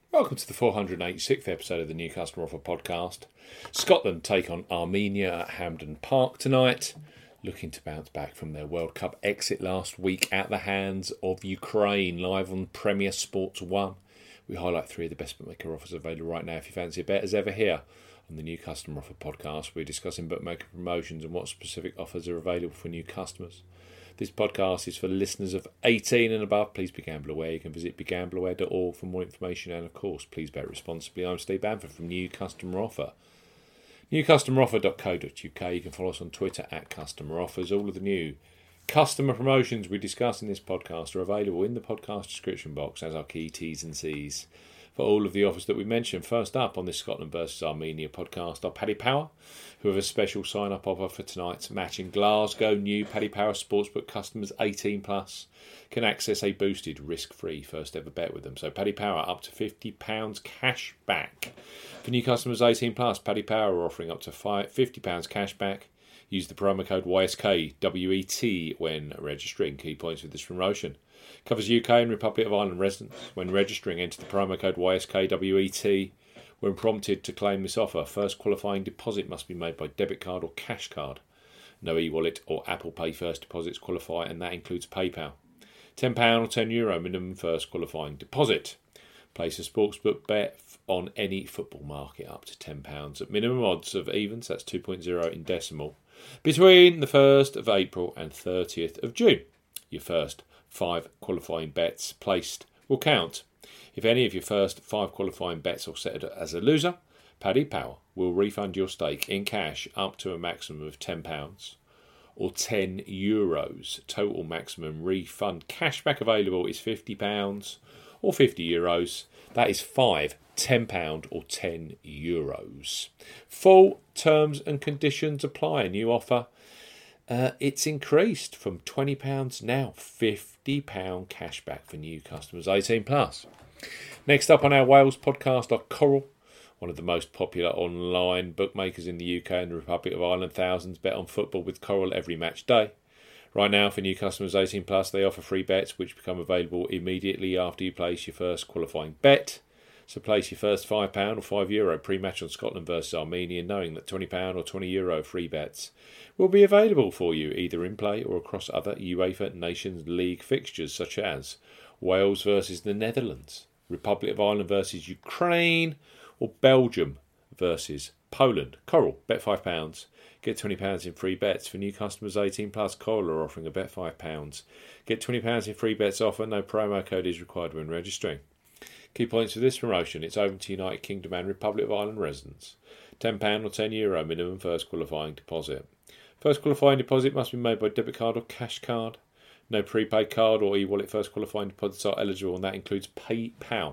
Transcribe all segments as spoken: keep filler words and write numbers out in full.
Welcome to the four hundred eighty-sixth episode of the New Customer Offer podcast. Scotland take on Armenia at Hampden Park tonight, looking to bounce back from their World Cup exit last week at the hands of Ukraine, live on Premier Sports one. We highlight three of the best bookmaker offers available right now if you fancy a bet, as ever here on the New Customer Offer podcast. We're discussing bookmaker promotions and what specific offers are available for new customers. This podcast is for listeners of eighteen and above. Please be gamble aware. You can visit be gamble aware dot org for more information, and of course, please bet responsibly. I'm Steve Bamford from New Customer Offer. new customer offer dot co dot uk. You can follow us on Twitter at Customer Offers. All of the new customer promotions we discuss in this podcast are available in the podcast description box as our key T's and C's. For all of the offers that we mentioned, first up on this Scotland versus Armenia podcast are Paddy Power, who have a special sign-up offer for tonight's match in Glasgow. New Paddy Power Sportsbook customers eighteen plus can access a boosted, risk-free first ever bet with them. So Paddy Power up to fifty pounds cash back. For new customers eighteen plus, Paddy Power are offering up to fifty pounds cash back. Use the promo code Y S K W E T when registering. Key points with this promotion: covers U K and Republic of Ireland residents. When registering, enter the promo code Y S K W E T. When prompted to claim this offer, first qualifying deposit must be made by debit card or cash card. No e-wallet or Apple Pay first deposits qualify, and that includes PayPal. ten pounds or ten euro minimum first qualifying deposit. Place a sportsbook bet on any football market up to ten pounds at minimum odds of evens, that's two point oh in decimal, between the first of April and thirtieth of June. Your first five qualifying bets placed will count. If any of your first five qualifying bets are set as a loser, Paddy Power will refund your stake in cash up to a maximum of ten pounds or ten euros. Total maximum refund cashback available is fifty pounds or fifty euros. That is five, ten pounds or ten euros. Full terms and conditions apply. A new offer. Uh, it's increased from twenty pounds now fifty pounds cashback for new customers eighteen plus. Next up on our Wales podcast are Coral, one of the most popular online bookmakers in the U K and the Republic of Ireland. Thousands bet on football with Coral every match day. Right now, for new customers eighteen plus, they offer free bets which become available immediately after you place your first qualifying bet. So place your first five pounds or five euro pre-match on Scotland versus Armenia, knowing that twenty pounds or twenty euro free bets will be available for you either in play or across other UEFA Nations League fixtures such as Wales versus the Netherlands, Republic of Ireland versus Ukraine, or Belgium versus Poland. Coral, bet five pounds. Get twenty pounds in free bets. For new customers eighteen plus, Coral are offering a bet five pounds. Get twenty pounds in free bets offer. No promo code is required when registering. Key points for this promotion: it's open to United Kingdom and Republic of Ireland residents. ten pounds or ten euro minimum first qualifying deposit. First qualifying deposit must be made by debit card or cash card. No prepaid card or e-wallet first qualifying deposits are eligible, and that includes PayPal.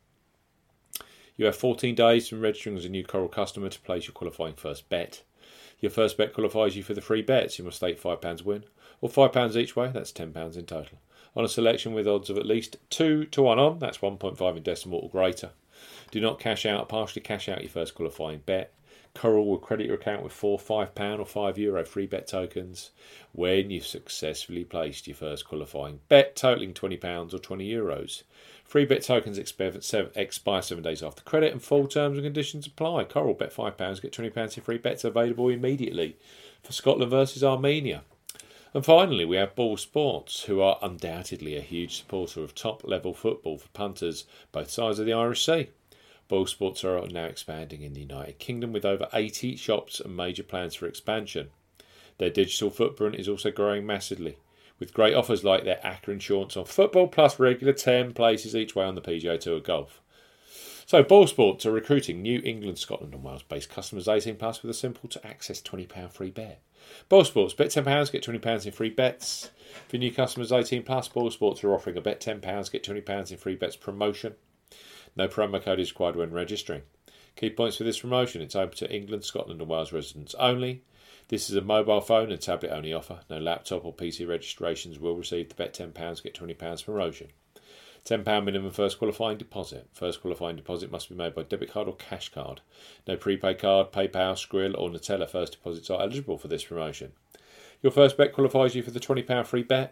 You have fourteen days from registering as a new Coral customer to place your qualifying first bet. Your first bet qualifies you for the free bets. You must stake five pounds win, or five pounds each way, that's ten pounds in total, on a selection with odds of at least two to one on, that's one point five in decimal or greater. Do not cash out or partially cash out your first qualifying bet. Coral will credit your account with four five pounds or five euro free bet tokens when you've successfully placed your first qualifying bet totaling twenty pounds or twenty euros. Free bet tokens expire seven days after credit, and full terms and conditions apply. Coral, bet five pounds, get twenty pounds in free bets available immediately for Scotland versus Armenia. And finally, we have Ball Sports, who are undoubtedly a huge supporter of top-level football for punters both sides of the Irish Sea. Ball Sports are now expanding in the United Kingdom with over eighty shops and major plans for expansion. Their digital footprint is also growing massively, with great offers like their A C C A insurance on football plus regular ten places each way on the P G A Tour Golf. So Ball Sports are recruiting New England, Scotland and Wales based customers eighteen plus with a simple to access twenty pounds free bet. Ball Sports, bet ten pounds, get twenty pounds in free bets. For new customers eighteen plus, Ball Sports are offering a bet ten pounds, get twenty pounds in free bets promotion. No promo code is required when registering. Key points for this promotion: it's open to England, Scotland and Wales residents only. This is a mobile phone and tablet only offer. No laptop or P C registrations will receive the bet ten pounds, get twenty pounds promotion. ten pounds minimum first qualifying deposit. First qualifying deposit must be made by debit card or cash card. No prepaid card, PayPal, Skrill or Nutella first deposits are eligible for this promotion. Your first bet qualifies you for the twenty pounds free bet.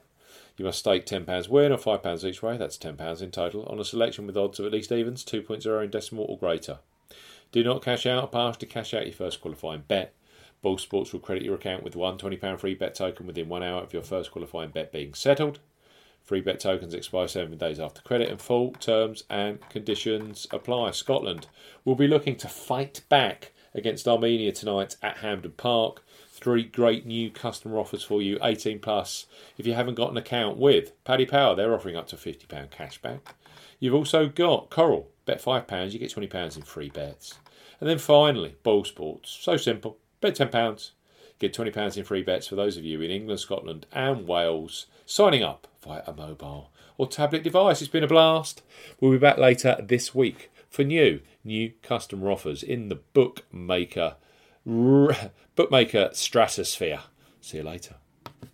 You must stake ten pounds win or five pounds each way, that's ten pounds in total, on a selection with odds of at least evens, two point oh in decimal or greater. Do not cash out or partially cash out your first qualifying bet. Ball Sports will credit your account with one twenty pounds free bet token within one hour of your first qualifying bet being settled. Free bet tokens expire seven days after credit and full terms and conditions apply. Scotland will be looking to fight back against Armenia tonight at Hampden Park. Three great new customer offers for you, eighteen plus. If you haven't got an account with Paddy Power, they're offering up to fifty pounds cash back. You've also got Coral. Bet five pounds, you get twenty pounds in free bets. And then finally, Ball Sports. So simple. Bet ten pounds, get twenty pounds in free bets for those of you in England, Scotland and Wales signing up via a mobile or tablet device. It's been a blast. We'll be back later this week for new, new customer offers in the bookmaker, bookmaker stratosphere. See you later.